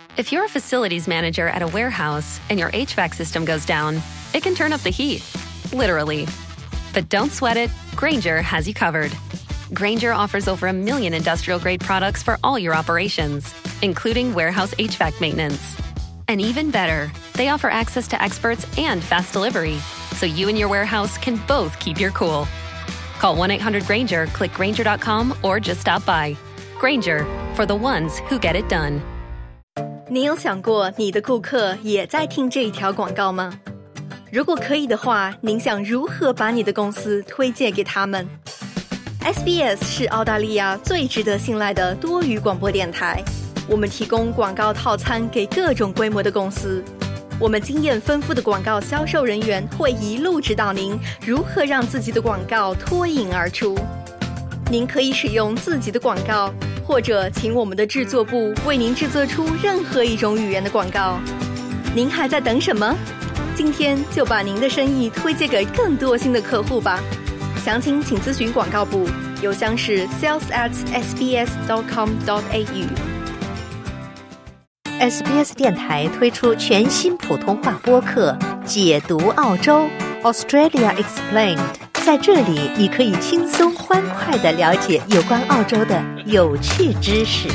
If you're a facilities manager at a warehouse and your HVAC system goes down, it can turn up the heat, literally. But don't sweat it, Grainger has you covered. Grainger offers over 1 million industrial-grade products for all your operations, including warehouse HVAC maintenance. And even better, they offer access to experts and fast delivery, so you and your warehouse can both keep your cool. Call 1-800-GRAINGER, click Grainger.com, or just stop by. Grainger, for the ones who get it done. 你有想过你的顾客也在听这一条广告吗？如果可以的话，您想如何把你的公司推荐给他们？ SBS 是澳大利亚最值得信赖的多语广播电台，我们提供广告套餐给各种规模的公司。我们经验丰富的广告销售人员会一路指导您如何让自己的广告脱颖而出。您可以使用自己的广告，或者请我们的制作部为您制作出任何一种语言的广告。您还在等什么？今天就把您的生意推荐给更多新的客户吧。详情请咨询广告部，邮箱是 sales@sbs.com.au。SBS 电台推出全新普通话播客《解读澳洲 Australia Explained》，在这里你可以轻松欢快地了解有关澳洲的有趣知识。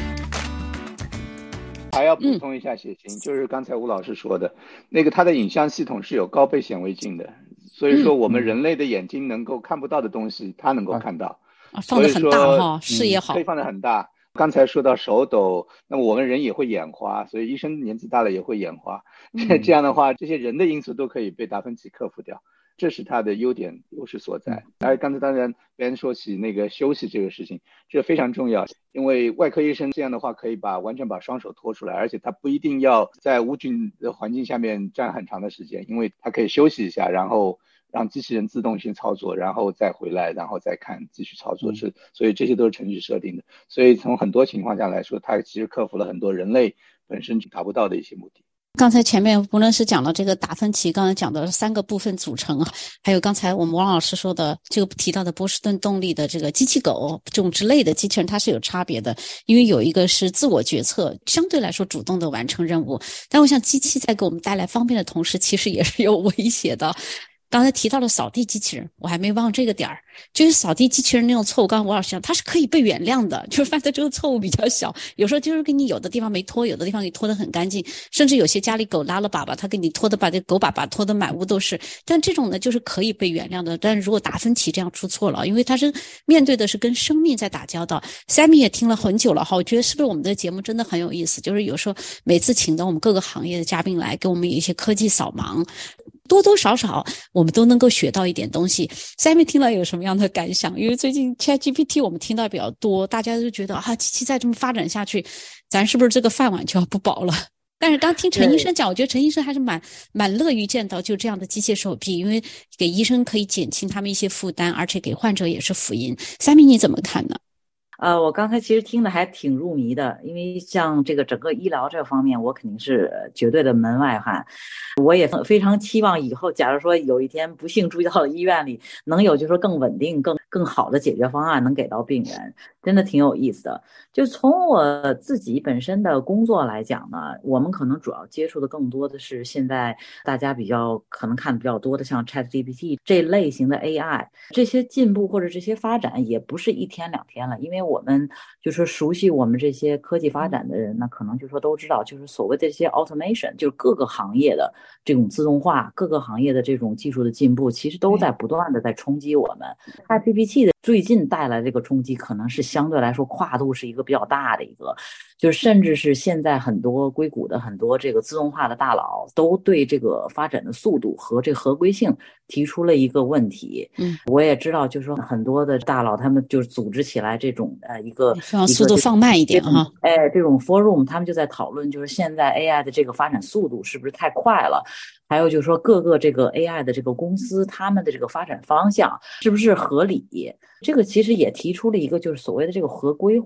还要补充一下写信，就是刚才吴老师说的那个，它的影像系统是有高倍显微镜的，所以说我们人类的眼睛能够看不到的东西，它能够看到， 放得很大哈，视野好， 可以放得很大。刚才说到手抖，那么我们人也会眼花，所以医生年纪大了也会眼花，这样的话，这些人的因素都可以被达芬奇克服掉。这是它的优势所在。刚才当然别人说起那个休息这个事情，这非常重要，因为外科医生这样的话可以完全把双手拖出来，而且他不一定要在无菌的环境下面站很长的时间，因为他可以休息一下，然后让机器人自动性操作，然后再回来，然后再看继续操作，所以这些都是程序设定的。所以从很多情况下来说，它其实克服了很多人类本身达不到的一些目的。 刚才前面无论是讲了这个达芬奇，刚才讲的3个部分组成，还有刚才我们王老师说的这个提到的波士顿动力的这个机器狗这种之类的机器人，它是有差别的，因为有一个是自我决策，相对来说主动的完成任务，但我想机器在给我们带来方便的同时，其实也是有威胁的。刚才提到了扫地机器人，我还没忘这个点儿，就是扫地机器人那种错误，刚才王老师讲它是可以被原谅的，就是犯的这个错误比较小，有时候就是给你有的地方没拖，有的地方给你拖得很干净，甚至有些家里狗拉了粑粑，它给你拖的把这狗粑粑拖得满屋都是，但这种呢就是可以被原谅的。但是如果达芬奇这样出错了，因为他是面对的是跟生命在打交道。Sammy 也听了很久了哈，我觉得是不是我们的节目真的很有意思，就是有时候每次请到我们各个行业的嘉宾来给我们有一些科技扫盲，多多少少我们都能够学到一点东西。Sammy 听了有什么样的感想？因为最近 ChatGPT 我们听到比较多，大家都觉得机器再这么发展下去，咱是不是这个饭碗就要不保了？但是刚听陈医生讲，我觉得陈医生还是蛮乐于见到就这样的机械手臂，因为给医生可以减轻他们一些负担，而且给患者也是福音。Sammy 你怎么看呢？ 我刚才其实听的还挺入迷的，因为像这个整个医疗这方面，我肯定是绝对的门外汉。我也非常期望以后，假如说有一天不幸住到了医院里，能有就是说更稳定、更好的解决方案能给到病人，真的挺有意思的。就从我自己本身的工作来讲呢，我们可能主要接触的更多的是现在大家可能看的比较多的像 ChatGPT 这类型的 AI， 这些进步或者这些发展也不是1天2天了，因为我们就是熟悉我们这些科技发展的人呢，可能就说都知道，就是所谓的这些 automation， 就是各个行业的这种自动化，各个行业的这种技术的进步，其实都在不断的在冲击我们。ChatGPT 的最近带来这个冲击，可能是相对来说跨度是一个比较大的一个，就是甚至是现在很多硅谷的很多这个自动化的大佬都对这个发展的速度和这个合规性提出了一个问题。我也知道，就是说很多的大佬他们就是组织起来这种一个速度放慢一点哈， 这种 forum 他们就在讨论，就是现在 AI 的这个发展速度是不是太快了？还有就是说各个这个 AI 的这个公司他们的这个发展方向是不是合理？这个其实也提出了一个就是所谓的这个合规化。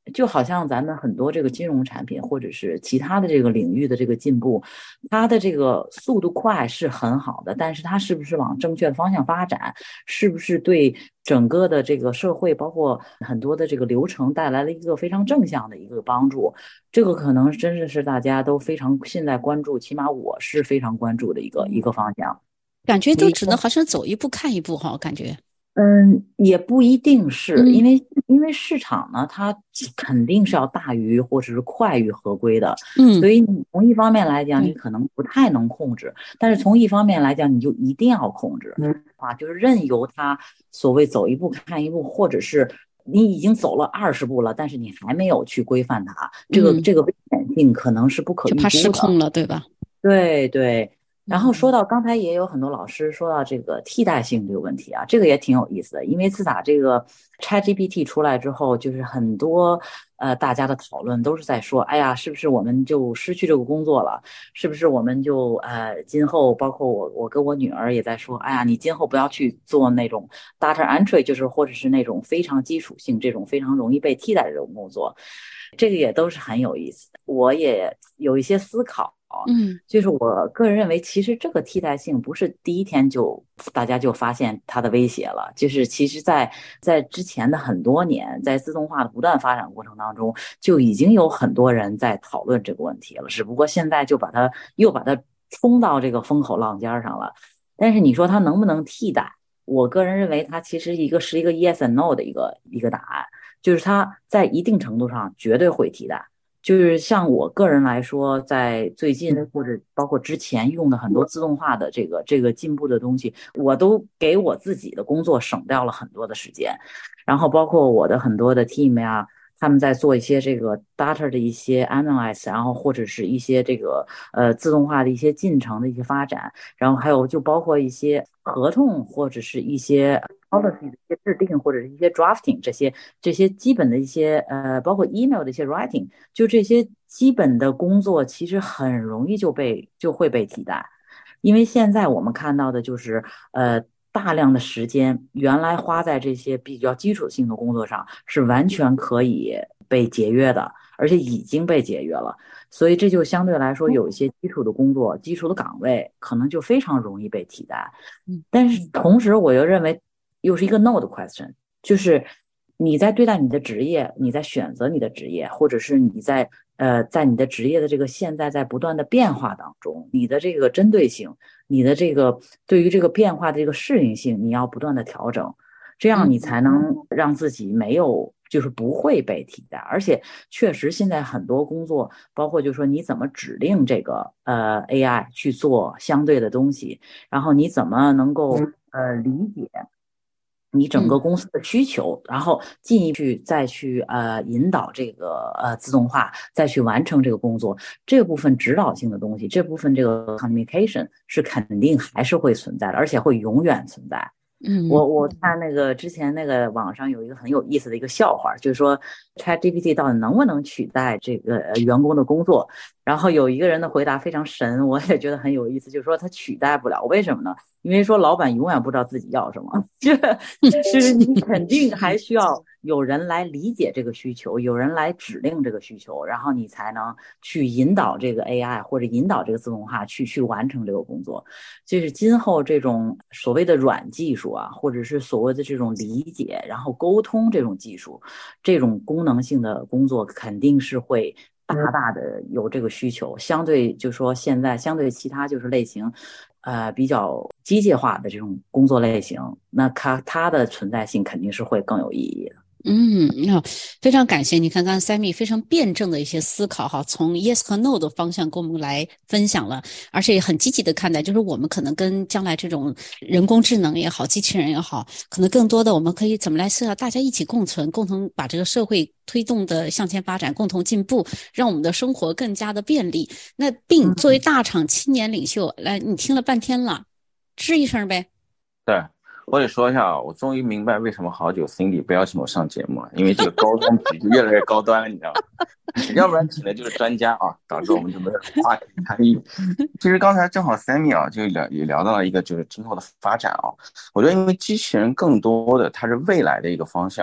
就好像咱们很多这个金融产品或者是其他的这个领域的这个进步，它的这个速度快是很好的，但是它是不是往正确的方向发展，是不是对整个的这个社会包括很多的这个流程带来了一个非常正向的一个帮助，这个可能真的是大家都非常现在关注，起码我是非常关注的一个方向。 感觉都只能好像走一步看一步哈，感觉。 也不一定是因为市场呢，它肯定是要大于或者是快于合规的，所以你从一方面来讲，你可能不太能控制，但是从一方面来讲，你就一定要控制就是任由它所谓走一步看一步，或者是你已经走了20步了，但是你还没有去规范它，这个危险性可能是不可预估的， 就怕失控了，对吧？ 对对。然后说到刚才也有很多老师说到这个替代性这个问题啊，这个也挺有意思的，因为自打这个 ChatGPT 出来之后，就是很多大家的讨论都是在说，哎呀，是不是我们就失去这个工作了？是不是我们就今后包括我跟我女儿也在说，哎呀，你今后不要去做那种 data entry， 就是或者是那种非常基础性这种非常容易被替代的这种工作，这个也都是很有意思的，我也有一些思考。就是我个人认为，其实这个替代性不是第一天就大家就发现它的威胁了，就是其实在之前的很多年，在自动化的不断发展过程当中，就已经有很多人在讨论这个问题了，只不过现在就把它冲到这个风口浪尖上了。但是你说它能不能替代？我个人认为它其实是一个 yes and no 的一个答案，就是它在一定程度上绝对会替代。就是像我个人来说，在最近或者包括之前用的很多自动化的这个进步的东西，我都给我自己的工作省掉了很多的时间，然后包括我的很多的 team 呀，他们在做一些这个 data 的一些 analyze， 然后或者是一些这个自动化的一些进程的一些发展，然后还有就包括一些合同或者是一些 policy 的一些制定，或者是一些 drafting 这些基本的一些包括 email 的一些 writing， 就这些基本的工作其实很容易就会被替代，因为现在我们看到的就是大量的时间原来花在这些比较基础性的工作上是完全可以被节约的，而且已经被节约了，所以这就相对来说有一些基础的工作、基础的岗位可能就非常容易被替代。但是同时我又认为又是一个 no 的 question， 就是你在对待你的职业，你在选择你的职业，或者是你在你的职业的这个现在在不断的变化当中，你的这个针对性，你的这个对于这个变化的这个适应性，你要不断的调整，这样你才能让自己就是不会被替代。而且确实现在很多工作，包括就是说你怎么指令这个AI 去做相对的东西，然后你怎么能够理解你整个公司的需求，然后进一步再去引导这个自动化，再去完成这个工作，这部分指导性的东西，这部分这个 communication 是肯定还是会存在的，而且会永远存在。我看那个之前那个网上有一个很有意思的一个笑话，就是说 ChatGPT 到底能不能取代这个员工的工作，然后有一个人的回答非常神，我也觉得很有意思，就是说他取代不了，为什么呢？因为说老板永远不知道自己要什么，就是你肯定还需要有人来理解这个需求，有人来指令这个需求，然后你才能去引导这个 AI 或者引导这个自动化去完成这个工作。就是今后这种所谓的软技术啊，或者是所谓的这种理解然后沟通这种技术，这种功能性的工作肯定是会大大的有这个需求，相对就是说现在相对其他就是类型比较机械化的这种工作类型，那它的存在性肯定是会更有意义的。 非常感谢你看刚才 Sammy 非常辩证的一些思考哈，从 yes 和 no 的方向跟我们来分享了，而且也很积极的看待，就是我们可能跟将来这种人工智能也好，机器人也好，可能更多的我们可以怎么来思考，大家一起共存，共同把这个社会推动的向前发展，共同进步，让我们的生活更加的便利。那并作为大厂青年领袖，来，你听了半天了，吱一声呗。 对，我得说一下，我终于明白为什么好久 Cindy 不邀请我上节目了，因为这个高端体越来越高端了，你知道吗？要不然请的就是专家啊，导致我们就没有话题参与。其实刚才正好 Sammy 啊，就也聊到了一个就是今后的发展啊，我觉得因为机器人更多的它是未来的一个方向，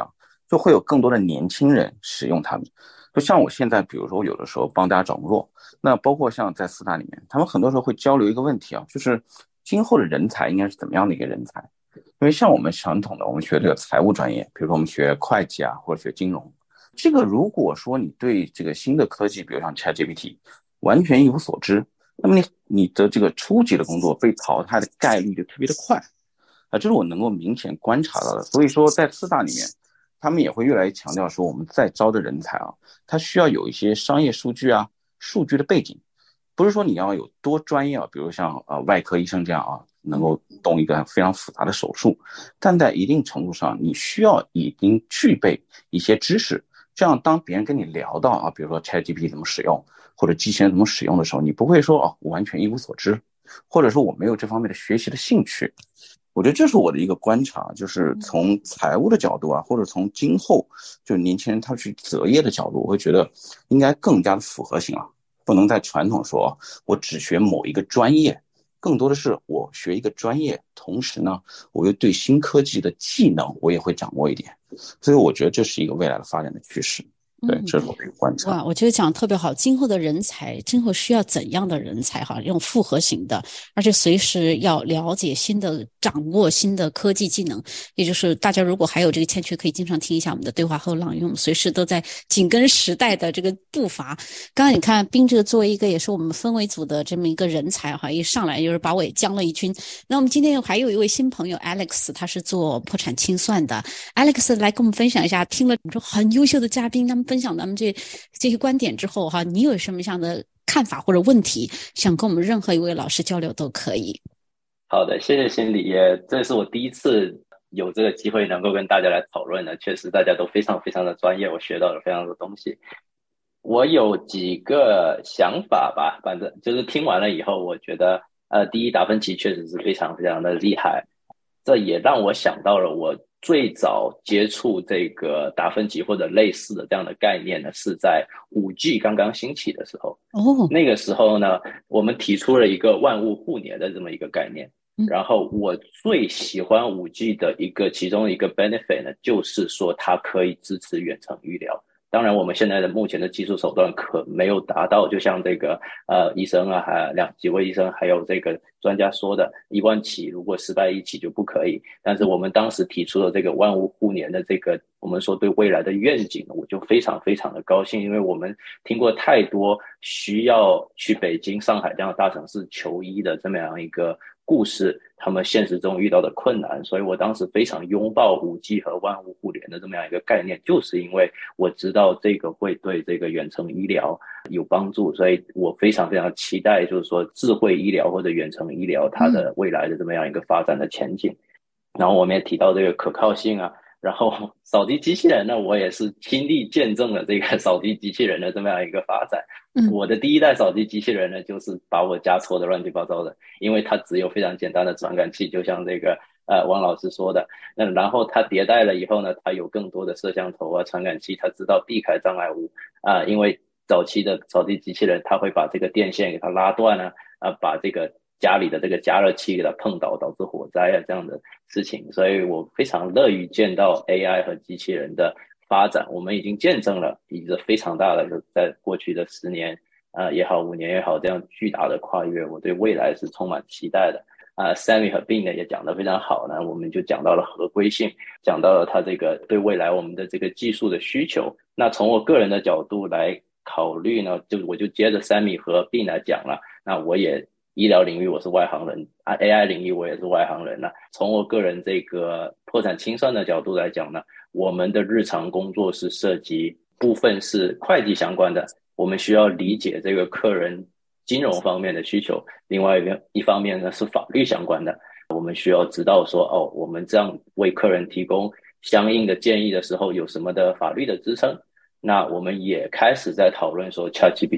就会有更多的年轻人使用它们。就像我现在比如说有的时候帮大家找工作，那包括像在四大里面，他们很多时候会交流一个问题啊，就是今后的人才应该是怎么样的一个人才。因为像我们传统的我们学这个财务专业，比如说我们学会计啊或者学金融，这个如果说你对这个新的科技比如像 ChatGPT 完全一无所知，那么你的这个初级的工作被淘汰的概率就特别的快这是我能够明显观察到的。所以说在四大里面他们也会越来越强调说，我们在招的人才他需要有一些商业数据数据的背景，不是说你要有多专业比如像外科医生这样能够动一个非常复杂的手术，但在一定程度上你需要已经具备一些知识，这样当别人跟你聊到比如说 ChatGPT 怎么使用或者机器人怎么使用的时候，你不会说我完全一无所知，或者说我没有这方面的学习的兴趣。我觉得这是我的一个观察，就是从财务的角度或者从今后就是年轻人他去择业的角度，我会觉得应该更加的复合型不能再传统说我只学某一个专业，更多的是我学一个专业，同时呢我又对新科技的技能我也会掌握一点，所以我觉得这是一个未来的发展的趋势。对，这是我的一个观察。 哇，我觉得讲得特别好。今后的人才，今后需要怎样的人才这种复合型的，而且随时要了解新的、掌握新的科技技能。也就是大家如果还有这个欠缺，可以经常听一下我们的对话后浪，因为我们随时都在紧跟时代的这个步伐。刚刚你看彬这个作为一个也是我们氛围组的这么一个人才一上来就是把我也将了一军。那我们今天还有一位新朋友 Alex， 他是做破产清算的。Alex 来跟我们分享一下，听了你说很优秀的嘉宾他们分享咱们这些观点之后你有什么样的看法或者问题想跟我们任何一位老师交流都可以。 好的，谢谢心理，这是我第一次有这个机会能够跟大家来讨论的，确实大家都非常非常的专业，我学到了非常多东西。我有几个想法吧，反正就是听完了以后，我觉得第一，达芬奇确实是非常非常的厉害，这也让我想到了我最早接触这个达芬奇或者类似的这样的概念呢，是在 5G 刚刚兴起的时候。那个时候呢，我们提出了一个万物互联的这么一个概念。然后我最喜欢 5G 的其中一个 benefit 呢，就是说它可以支持远程医疗。当然我们现在的目前的技术手段可没有达到，就像这个医生还几位医生还有这个专家说的1万起，如果失败1起就不可以。但是我们当时提出了这个万物互联的这个我们说对未来的愿景，我就非常非常的高兴，因为我们听过太多需要去北京上海这样的大城市求医的这么样一个故事，他们现实中遇到的困难，所以我当时非常拥抱 5G 和万物互联的这么样一个概念，就是因为我知道这个会对这个远程医疗有帮助，所以我非常非常期待就是说智慧医疗或者远程医疗它的未来的这么样一个发展的前景。然后我们也提到这个可靠性然后扫地机器人呢，我也是亲历见证了这个扫地机器人的这么样一个发展。我的第一代扫地机器人呢，就是把我家拖得乱七八糟的，因为它只有非常简单的传感器，就像这个王老师说的。那然后它迭代了以后呢，它有更多的摄像头传感器，它知道避开障碍物因为早期的扫地机器人它会把这个电线给它拉断把这个家里的这个加热器给它碰倒，导致火灾这样的事情。所以我非常乐于见到 AI 和机器人的发展。我们已经见证了一个非常大的在过去的10年也好5年也好，这样巨大的跨越，我对未来是充满期待的。Sammy 和 Bin 呢也讲得非常好呢，我们就讲到了合规性，讲到了它这个对未来我们的这个技术的需求。那从我个人的角度来考虑呢，我就接着 Sammy 和 Bin 来讲了。那我也医疗领域我是外行人AI 领域我也是外行人从我个人这个破产清算的角度来讲呢，我们的日常工作是涉及部分是会计相关的，我们需要理解这个客人金融方面的需求，另外一方面呢是法律相关的，我们需要知道说我们这样为客人提供相应的建议的时候有什么的法律的支撑。那我们也开始在讨论说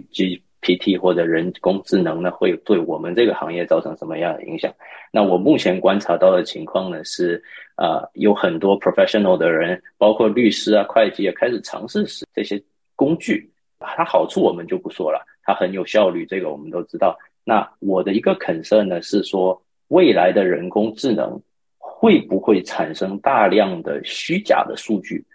ChatGPT 或者人工智能呢会对我们这个行业造成什么样的影响。那我目前观察到的情况呢是有很多 professional 的人，包括律师会计开始尝试使这些工具，它好处我们就不说了，它很有效率，这个我们都知道。那我的一个 concern 呢是说，未来的人工智能会不会产生大量的虚假的数据，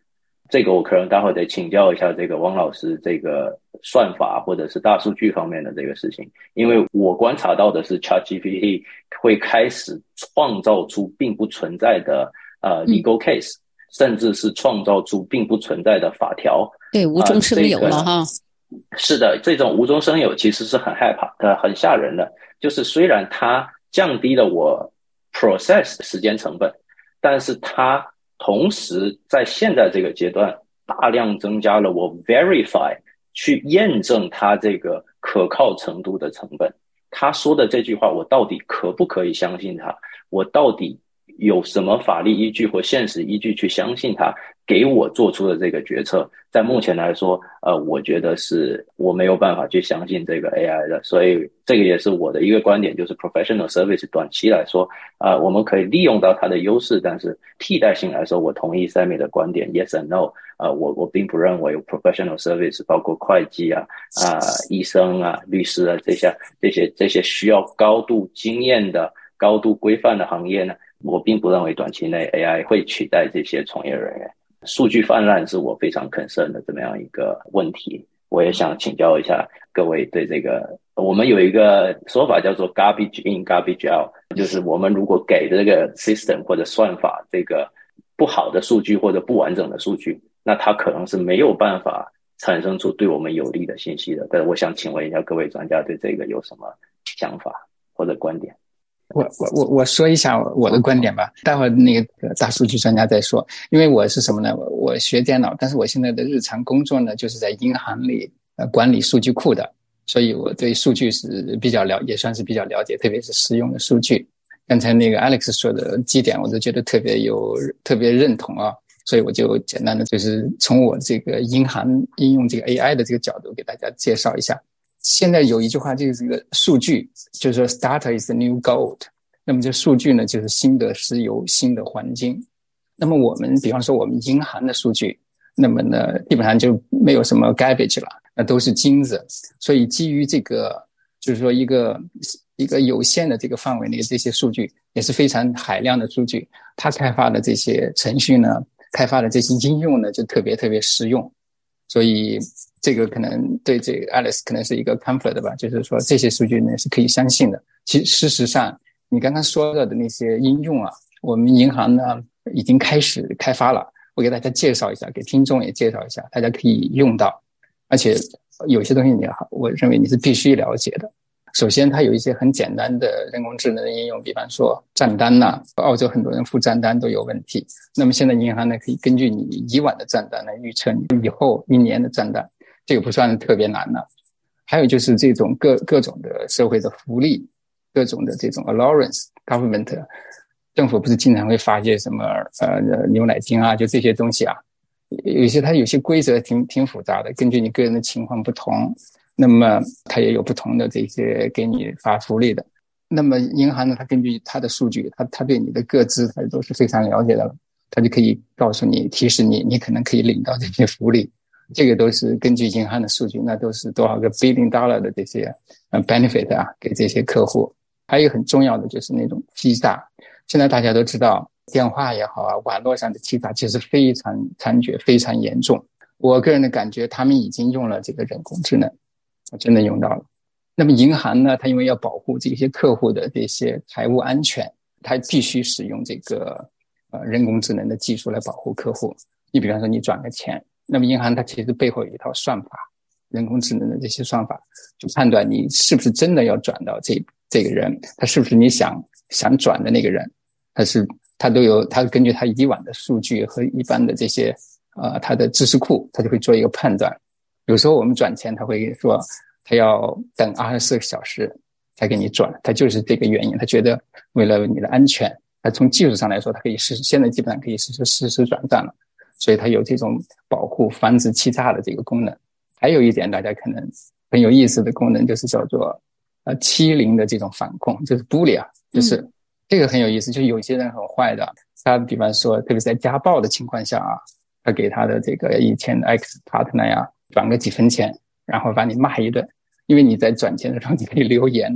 这个我可能待会得请教一下这个汪老师，这个算法或者是大数据方面的这个事情，因为我观察到的是 ChatGPT 会开始创造出并不存在的legal case，甚至是创造出并不存在的法条。 对，无中生有了哈。 是的，这种无中生有其实是很害怕的，很吓人的。就是虽然它降低了我 process 时间成本，但是它同时在现在这个阶段大量增加了我 verify 去验证它这个可靠程度的成本。他说的这句话，我到底可不可以相信他？我到底有什么法律依据或现实依据去相信他给我做出的这个决策？在目前来说，我觉得是我没有办法去相信这个 AI 的，所以这个也是我的一个观点，就是 professional service 短期来说，我们可以利用到它的优势，但是替代性来说，我同意 Sammy 的观点 ，yes and no。我并不认为 professional service 包括会计医生律师这些需要高度经验的、高度规范的行业呢，我并不认为短期内 AI 会取代这些从业人员。数据泛滥是我非常 concern 的这么样一个问题，我也想请教一下各位对这个，我们有一个说法叫做 garbage in garbage out， 就是我们如果给这个 system 或者算法这个不好的数据或者不完整的数据，那它可能是没有办法产生出对我们有利的信息的。但是我想请问一下各位专家对这个有什么想法或者观点？ 我说一下我的观点吧，待会儿那个大数据专家再说。因为我是什么呢？我学电脑，但是我现在的日常工作呢，就是在银行里管理数据库的，所以我对数据是也算是比较了解，特别是实用的数据。刚才那个 Alex 说的几点，我都觉得特别认同啊，所以我就简单的就是从我这个银行应用这个 AI 的这个角度给大家介绍一下。现在有一句话就是这个数据，就是说 data is the new gold。那么这数据呢，就是新的石油、新的黄金。那么我们比方说我们银行的数据，那么呢基本上就没有什么 garbage 了，那都是金子。所以基于这个，就是说一个有限的这个范围内的这些数据，也是非常海量的数据。它开发的这些程序呢，开发的这些应用呢，就特别实用。所以这个可能对这个 Alice 可能是一个 comfort 吧，就是说这些数据呢是可以相信的。其实事实上，你刚刚说到的那些应用我们银行呢已经开始开发了，我给大家介绍一下，给听众也介绍一下，大家可以用到。而且有些东西我认为你是必须了解的。首先它有一些很简单的人工智能的应用，比方说账单澳洲很多人付账单都有问题，那么现在银行呢可以根据你以往的账单来预测你以后1年的账单，这个不算特别难了。还有就是这种各种的社会的福利，各种的这种 allowance government， 政府不是经常会发一些什么牛奶金就这些东西它有些规则挺复杂的，根据你个人的情况不同，那么它也有不同的这些给你发福利的。那么银行呢，它根据它的数据，它对你的个资它都是非常了解的了，它就可以告诉你，提示你可能可以领到这些福利。这个都是根据银行的数据，那都是多少个 billion dollar 的这些benefit 给这些客户。还有很重要的就是那种欺诈，现在大家都知道电话也好网络上的欺诈其实非常猖獗，非常严重。我个人的感觉，他们已经用了这个人工智能，真的用到了。那么银行呢，它因为要保护这些客户的这些财务安全，它必须使用这个人工智能的技术来保护客户。你比方说你转个钱，那么银行它其实背后有一套算法，人工智能的这些算法就判断你是不是真的要转到这个人，他是不是你想转的那个人，他根据他以往的数据和一般的这些他的知识库，他就会做一个判断。有时候我们转钱，他会说他要等24个小时才给你转，他就是这个原因，他觉得为了你的安全，他从技术上来说，他可以现在基本上可以实时转账了，所以他有这种保护防止欺诈的这个功能。还有一点大家可能很有意思的功能，就是叫做欺凌的这种反控，就是 bully 就是这个很有意思。就有些人很坏的，他比方说特别是在家暴的情况下他给他的这个以前的 ex partner 转个几分钱，然后把你骂一顿。因为你在转钱的时候你可以留言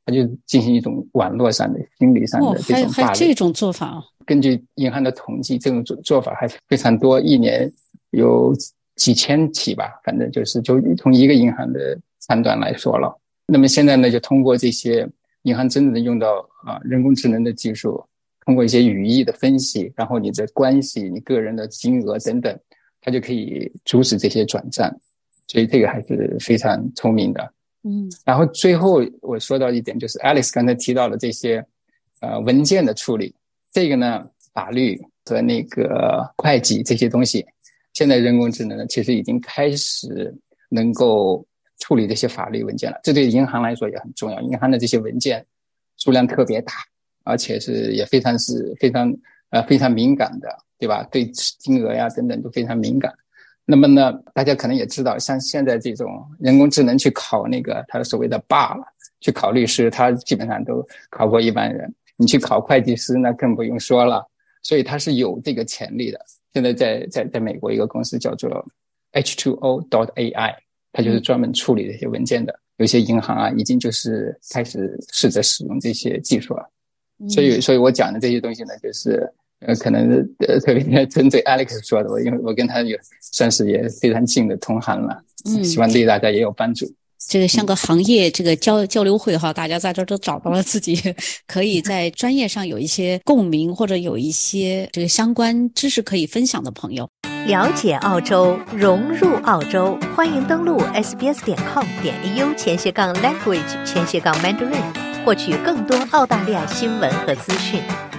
他就进行一种网络上的心理上的这种还这种做法啊？ 根据银行的统计，这种做法还非常多，一年有几千起吧，反正就从一个银行的判断来说了。那么现在呢，就通过这些银行真正的用到人工智能的技术，通过一些语义的分析，然后你的关系、你个人的金额等等，它就可以阻止这些转账，所以这个还是非常聪明的。然后最后我说到一点，就是 Alex 刚才提到了这些文件的处理，这个呢法律和那个会计这些东西，现在人工智能呢其实已经开始能够处理这些法律文件了，这对银行来说也很重要。银行的这些文件数量特别大，而且也非常敏感的，对吧？对金额呀等等都非常敏感。那么呢，大家可能也知道，像现在这种人工智能去考那个他所谓的 bar 了，去考律师，他基本上都考过一般人。你去考会计师那更不用说了，所以他是有这个潜力的。现在在美国一个公司叫做 H2O.AI， 它就是专门处理这些文件的。有些银行啊，已经就是开始试着使用这些技术了。所以我讲的这些东西呢，就是可能特别针对 Alex 说的，因为我跟他算是也非常近的同行了，希望对大家也有帮助。 这个像个行业这个交流会哈，大家在这儿都找到了自己可以在专业上有一些共鸣，或者有一些这个相关知识可以分享的朋友。 了解澳洲，融入澳洲，欢迎登录 sbs.com.au/language/mandarin， 获取更多澳大利亚新闻和资讯。